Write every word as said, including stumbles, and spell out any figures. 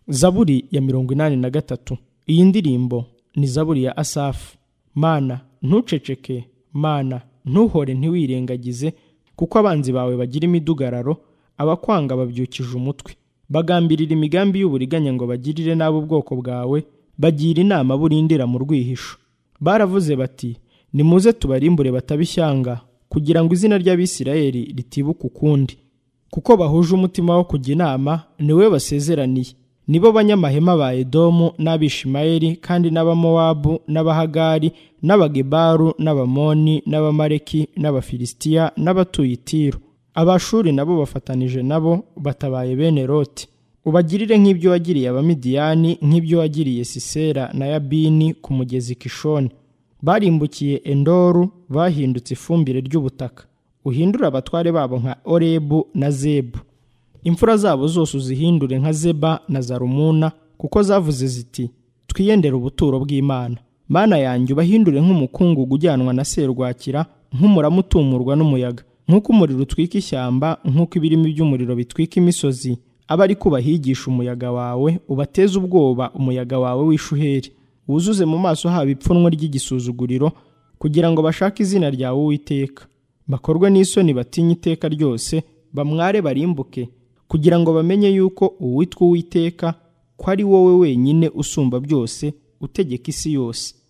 Zaburi ya mirongo inani na gatatu. Iyi ndirimbo ni zaburi ya Asafu. Mana ntuceceke, Mana ntuhore ntiwirengagize, kuko abanzi bawe bagira imidugararo, abakwanga babyukije umutwe. Bagambirira imigambi y'uburiganya ngo bagirire nabi ubwoko bwawe, bagira inama burindira mu rwihisho. Baravuze bati, nimuze tubarimbure batabishyanga, kugira ngo izina ry'Abisirayeli ritibuka ukundi. Kuko bahuje umutima wo kujya inama, niwe basezeraniye. Nibo banyamahema ba Edomu n'Abishimayeli, kandi n'Abamowabu n'Abahagari n'Abagebaru n'Abamoni n'Abamaleki n'Abafilisitiya n'abatuye i Tiro. Abashuri nabo bafatanije nabo batabaye bene Loti. Ubagirire nk'ibyo wagiriye Abamidiyani, nk'ibyo wagiriye Sisera na Yabini ku mugezi Kishoni. Barimbukiye Endoru, bahindutse ifumbire ry'ubutaka. Uhindure abatware babo nka Orebu na Zebu. Imfura zabo zose uzihindure nka Zeba na Zarumuna, kuko zavuze ziti, twiyendere ubuturo bw'Imana. Mana yanjye ubahindure nk'umukungugu ujyanwa na serwakira, nk'umurama utumurwa n'umuyaga. Nk'uko umuriro utwika ishyamba, nk'uko ibirimi by'umuriro bitwika imisozi, aba ari ko bahigisha umuyaga wawe, ubateze ubwoba umuyaga wawe w'ishuheri. Wuzuze mu maso habo ipfunwe ry'igisuzuguriro, kugira ngo bashake izina ryawe Uwiteka. Bakorwe n'isoni batinye iteka ryose, bamware barimbuke, kugira ngo bamenye yuko uwitwa Uwiteka, ko ari wowe wenyine usumba byose, utegeka isi yose.